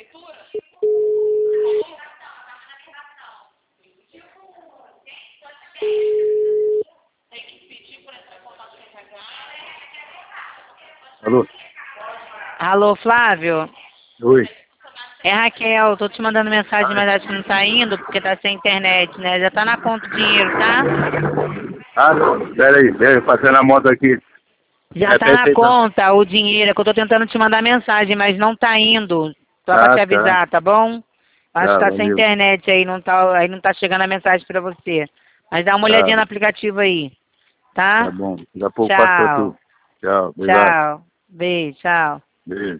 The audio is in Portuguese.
Alô? Alô, Flávio? Oi. É Raquel, tô te mandando mensagem, mas acho que não tá indo porque tá sem internet, né? Já tá na conta o dinheiro, tá? Ah, pera aí, passando a moto aqui. Já tá na conta o dinheiro, é que eu tô tentando te mandar mensagem, mas não tá indo. Só pra te avisar, tá bom? Acho que tá sem valeu. internet aí, não tá chegando a mensagem pra você. Mas dá uma olhadinha no aplicativo aí, tá? Tá bom. Daqui a pouco passou Tchau. tudo. Tchau, obrigado. Tchau. Beijo, tchau. Beijo.